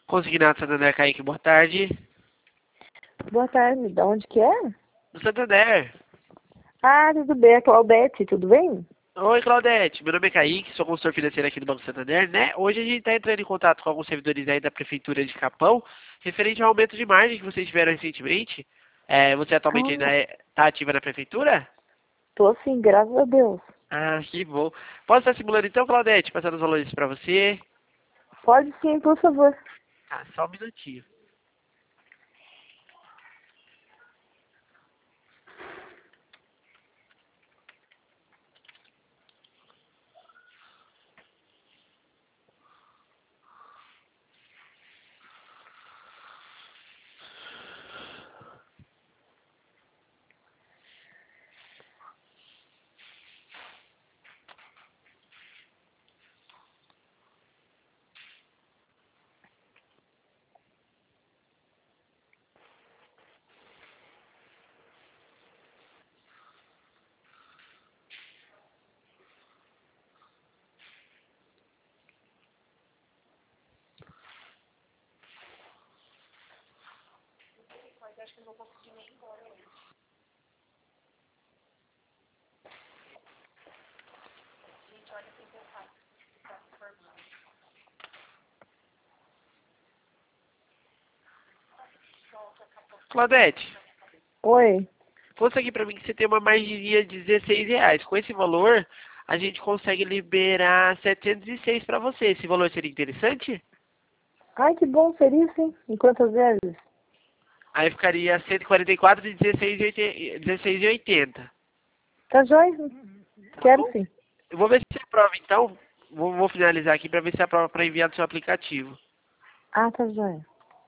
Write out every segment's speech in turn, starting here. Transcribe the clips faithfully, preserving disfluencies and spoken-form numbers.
Consignado Santander, Kaique, boa tarde. Boa tarde, de onde que é? Do Santander. Ah, tudo bem, é Claudete, tudo bem? Oi, Claudete. Meu nome é Kaique, sou consultor financeiro aqui do Banco Santander, né? Hoje a gente está entrando em contato com alguns servidores aí da Prefeitura de Capão, referente ao aumento de margem que vocês tiveram recentemente. É, você atualmente ainda Ah, está ativa na Prefeitura? tô sim, graças a Deus. Ah, que bom. Posso estar simulando então, Claudete, passando os valores para você? Pode sim, por favor. Ah, só um minutinho. Claudete, Oi. conta aqui para mim que você tem uma margemzinha de dezesseis reais. Com esse valor, a gente consegue liberar setecentos e seis para você. Esse valor seria interessante? Ai, que bom, seria sim. Em quantas vezes? Aí ficaria cento e quarenta e quatro de dezesseis e oitenta. Tá jóia? Tá Quero bom? sim. Eu vou ver se você aprova então. Vou, vou finalizar aqui para ver se aprova para enviar do seu aplicativo. Ah, tá jóia.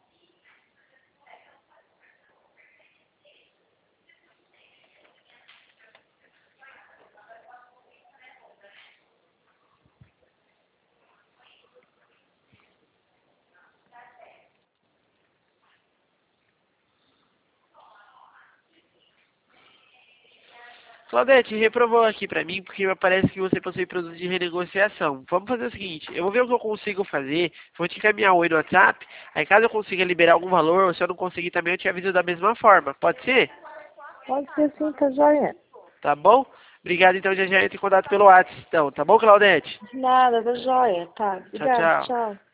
Claudete, reprovou aqui para mim porque parece que você possui produto de renegociação. Vamos fazer o seguinte, eu vou ver o que eu consigo fazer, vou te encaminhar oi no WhatsApp, aí caso eu consiga liberar algum valor, ou se eu não conseguir também eu te aviso da mesma forma. Pode ser? Pode ser sim, tá jóia. Tá bom? Obrigado, então já já entro em contato pelo WhatsApp, então. Tá bom, Claudete? De nada, tá jóia. Tá, Tchau, obrigada, tchau. tchau.